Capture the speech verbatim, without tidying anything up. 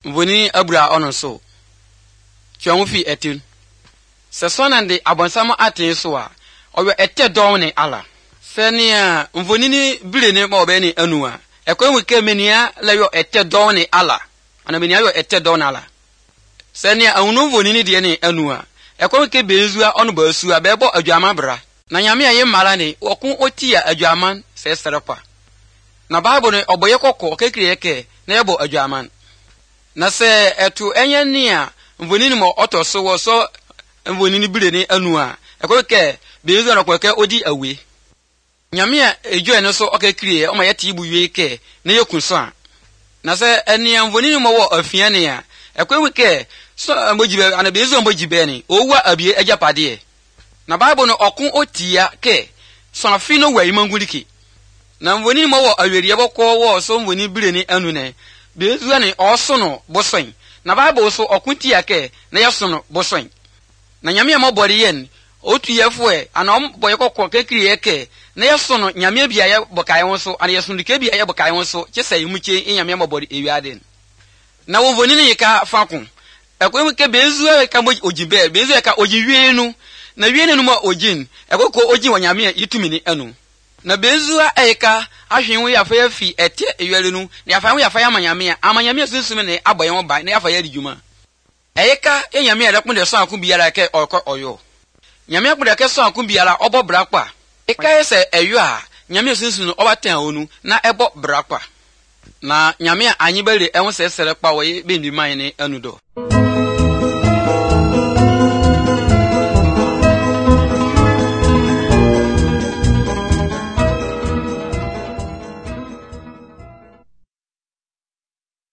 Mvoni abura ono so. Twa fi etin. Se sonande abonsam atin so a oyo ete don ne ala. Se nia mvoni ni bile ne ma obe ni anu a. Ekwen wike menia la yo ete don ne ala. Ana menia yo ete don ala. Se nia anu mvoni ni de ne anu a. Ekwen wike benzu a ono ba su a bebo adwama bra. Na nyame aye mara ne okun otia adwaman se serepa. Na Bible ne oboye kokko kekire ke na yebo adwaman. Na se etu enye ni a mvoni ni mo otoso wo so mvoni ni bile ni anu a. Ekwen ke benzu na kweke odi awe. Nyame a ejo ene so okekire o ma yete ibu wie ke na yekunso a. Na se eni mvoni ni mo wo afia ne a. Ekwen wike so mojibe ana benzu mojibe ni owa abie ajapade. Na Bible no okun otia ke so afi no wa imanguliki. Na mvoni mo wo aweriye bokọ wo so mvoni bire ni anu ne. Bezu ne oso no bosoin. Na Bible so okun tia ke na yeso no bosoin. Na nyame mo bori yen otu yefo e ana boye kokọ kekiri ke na yeso no nyame bia ye bokae won so ana yeso ndike bia ye bokae won so kyesa yimuche nyame mo bori ewiade. Na wo mvoni ni ka fakun. Ekwe ke bezu e ka mo ojibe bezu e ka ojiwie nu. Na wiene no ma ogin ekoko ogin wanyame a yitumi ni anu na bezua eka ahwenwo ya fa yafi ete ewele nu na yafa ya fa ya manyame a amanyame sunsun ne aboye ho ba na yafa ya dijuma eka enyame a rekun de so akun biara ke oko oyo nyame akun de ke so akun biara obo brakwa eka ese eyo a nyame sunsun obatan onu na ebo brakwa na nyame a anyibere enwo sesere pa wo be ndiman ne anu do.